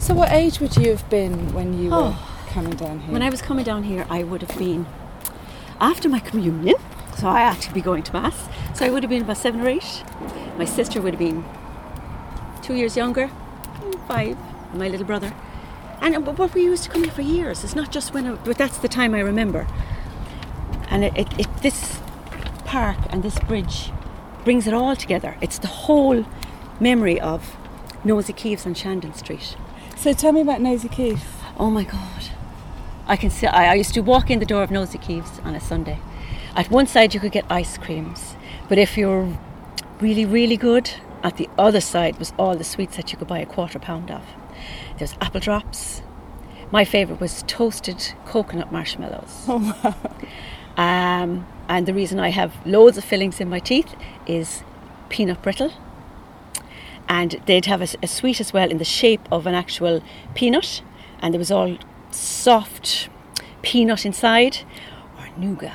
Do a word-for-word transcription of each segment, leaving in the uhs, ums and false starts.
So what age would you have been when you Oh, were coming down here? When I was coming down here, I would have been after my communion, so I had to be going to Mass. So I would have been about seven or eight. My sister would have been two years younger, five, and my little brother. And but but we used to come here for years. It's not just when, I, but that's the time I remember. And it, it, it this park and this bridge brings it all together. It's the whole memory of Nosey Keeves on Shandon Street. So tell me about Nosey Keefe. Oh my God. I can see, I, I used to walk in the door of Nosey Keeves on a Sunday. At one side you could get ice creams, but if you're really, really good, at the other side was all the sweets that you could buy a quarter pound of. There's apple drops. My favourite was toasted coconut marshmallows. Oh wow. Um, and the reason I have loads of fillings in my teeth is peanut brittle. And they'd have a, a sweet as well in the shape of an actual peanut. And there was all soft peanut inside, or nougat.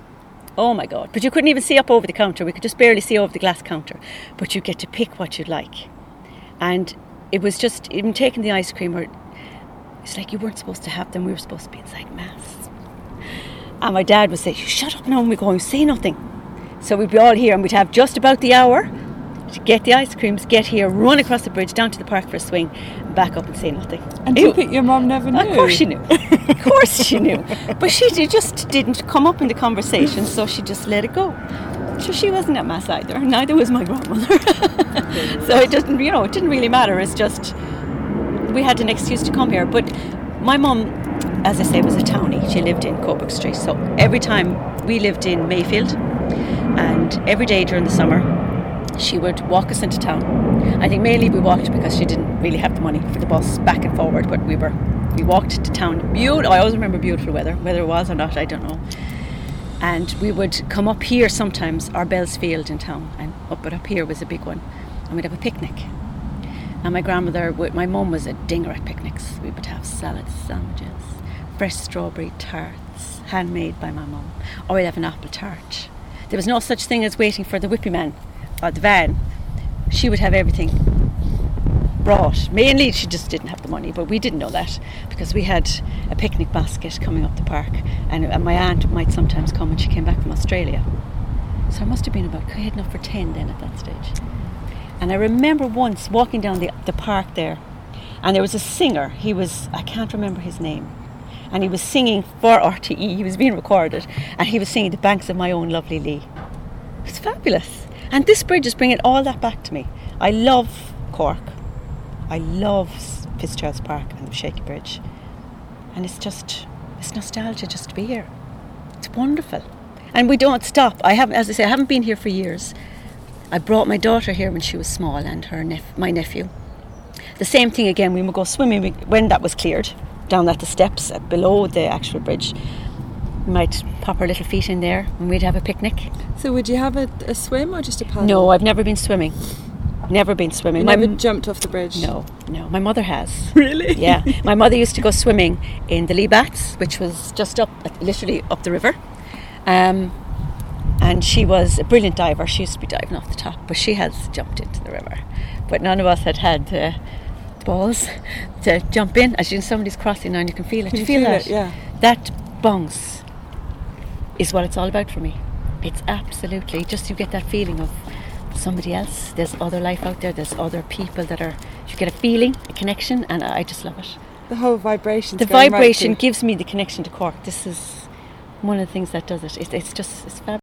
Oh my God. But you couldn't even see up over the counter. We could just barely see over the glass counter. But you get to pick what you'd like. And it was just, even taking the ice cream, or it's like you weren't supposed to have them. We were supposed to be inside Mass. And my dad would say, shut up now, and we're going, say nothing. So we'd be all here and we'd have just about the hour to get the ice creams, get here, run across the bridge, down to the park for a swing, and back up and say nothing. And do you think your mum never knew? Of course she knew. Of course she knew. But she d- just didn't come up in the conversation, so she just let it go. So she wasn't at Mass either. Neither was my grandmother. So it didn't, you know, it didn't really matter. It's just we had an excuse to come here. But my mum, as I say, was a townie. She lived in Coburg Street. So every time we lived in Mayfield, and every day during the summer, she would walk us into town. I think mainly we walked because she didn't really have the money for the bus back and forward, but we were we walked to town. Beautiful. I always remember beautiful weather. Whether it was or not, I don't know. And we would come up here sometimes, our Bell's Field in town, and up but up here was a big one, and we'd have a picnic. And my grandmother, would, my mum was a dinger at picnics. We would have salads, sandwiches, fresh strawberry tarts, handmade by my mum, or we'd have an apple tart. There was no such thing as waiting for the whippy man or the van. She would have everything brought. Mainly she just didn't have the money, but we didn't know that because we had a picnic basket coming up the park, and, and my aunt might sometimes come when she came back from Australia. So I must have been about heading up for ten then at that stage. And I remember once walking down the, the park there, and there was a singer. He was, I can't remember his name, and he was singing for R T E. He was being recorded, and he was singing The Banks of My Own Lovely Lee. It's fabulous. And this bridge is bringing all that back to me. I love Cork. I love Fitzgerald's Park and the Shaky Bridge. And it's just, it's nostalgia just to be here. It's wonderful. And we don't stop. I haven't, as I say, I haven't been here for years. I brought my daughter here when she was small, and her nep- my nephew. The same thing again, we would go swimming when that was cleared, down at the steps below the actual bridge. We might pop our little feet in there and we'd have a picnic. So would you have a, a swim or just a paddle? No, I've never been swimming. Never been swimming. You my never m- jumped off the bridge? No, no. My mother has. Really? Yeah. My mother used to go swimming in the Lee Bats, which was just up, literally up the river. Um, and she was a brilliant diver. She used to be diving off the top, but she has jumped into the river. But none of us had had uh, balls to jump in. As you know, somebody's crossing now and you can feel it. Can you you feel, feel that? it? Yeah. That bounce is what it's all about for me. It's absolutely just, you get that feeling of somebody else. There's other life out there. There's other people that are, you get a feeling, a connection, and I just love it. The whole vibration. The vibration gives me the connection to Cork. This is one of the things that does it. It it's just, it's fabulous.